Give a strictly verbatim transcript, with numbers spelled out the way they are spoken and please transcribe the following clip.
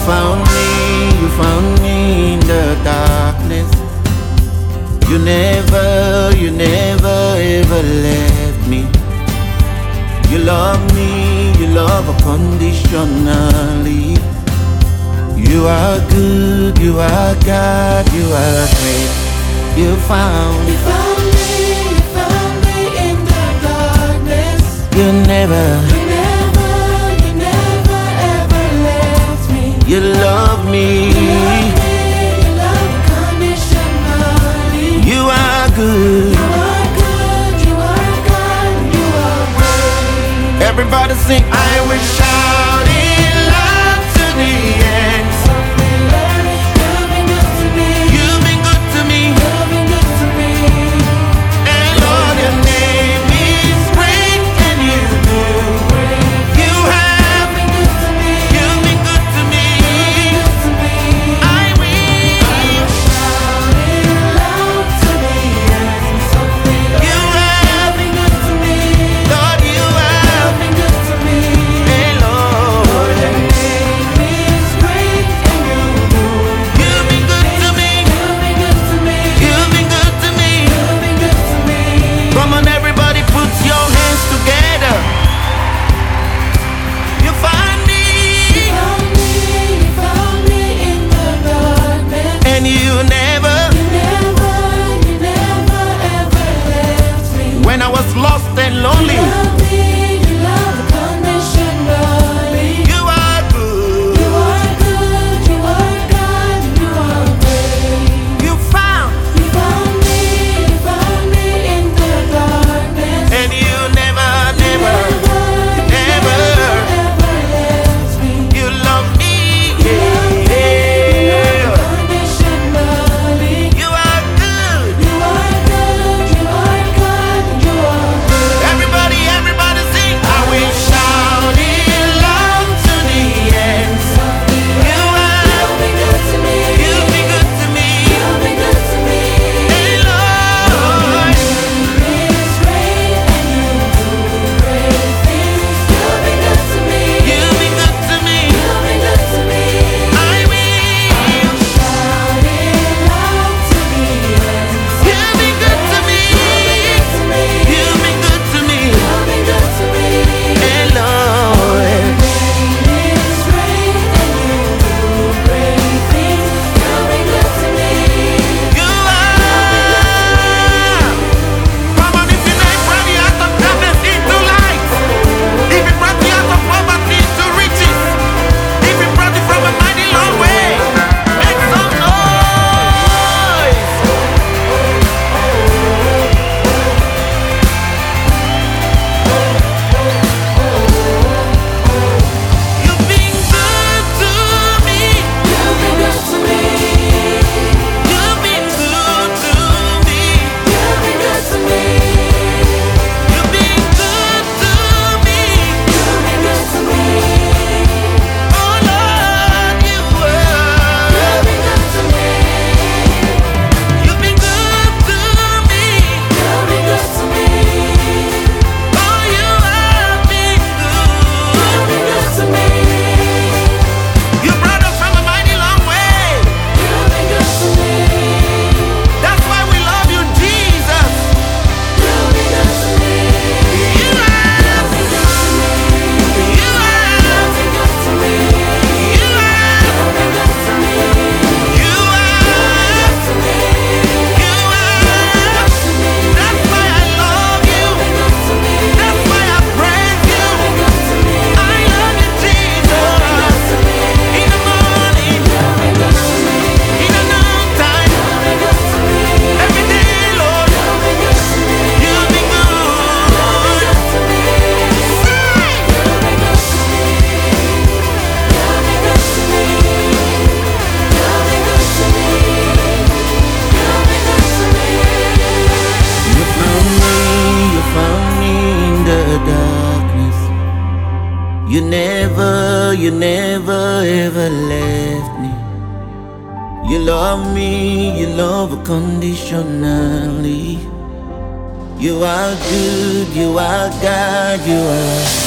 found me, you found me in the darkness. You never, you never ever left me. You love me, you love unconditionally. You are good, you are God, you are great. You found, You found me, you found me in the darkness. you never, You never, you never ever left me. you love me. You love me, you love unconditionally. You are good. You are good, you are God, you are great. Everybody sing, I will shout it loud to the end. You've been good to me. You've been good to me. You've been good to me. And Lord, your name is great and you do. You have, You've been good to me. you've been good to me. Good to me. I will. Shout it loud to the end. Something You have, been good to me. Lord, you have. You've been good to me. Hey, Lord, Your name is great and you do. you've been good to me. You've been good to me. You've been good to me. You've been good to me. Come on, everybody, put your hands together. You find me, You found me, you found me in the darkness. and you never. You never, you never ever left me. When I was lost and lonely, You love me, you love unconditionally. you are good. You are good, you are God, you are great. You found, You found me, you found me in the darkness. and you never, never, Never, never. ever left me. You love me. You love me, you Yeah. love unconditionally. You are good. You are good, you are God, you are great. Everybody, everybody sing. I will shout it loud to the end. You have, You've been good to me. you've been good to me. You've been good to me. Hey, Lord, It's great and you do great things. You've been good to me. you've been good to me. You've been good to me. I will. Shout it loud to the end. You've been good to me. To me. You've been good to me. You've been good to me. Hey, Lord. It's great and you do great things. You've been good to me. You are. Come on, if you know it, brought you out of darkness into light. If it brought you out of poverty into riches. If it brought you from a mighty long way. Make some noise. You've been good to me. You've been good to me. You've been good to me. You've been good to me. You've been good to me. You've been good to me. Oh Lord, you were. You've been good to me. You've been good to me. You've been good to me. Oh, you have been good. You've been good to me. You brought us from a mighty long way. You've been good to me. That's why we love you, Jesus. You've been good to me. You have. You've been good to me. You have. You've been good to me. You have. You've been good to me. You have. To me. You have. To me. That's why I love you. You've been good to me. That's why I praise you. You've been good to me. I love you, Jesus. To me. In the morning, You've been good to me. in the noontime, You've been good to me. every day, Lord, You've been good to me. you've been good. Good to me. You've been good to me. You've been good to me. You've been good to me. You've been good to me. You found me, you found me in the darkness. You never, you never ever left me. You love me, you love unconditionally. You are good, you are God, you are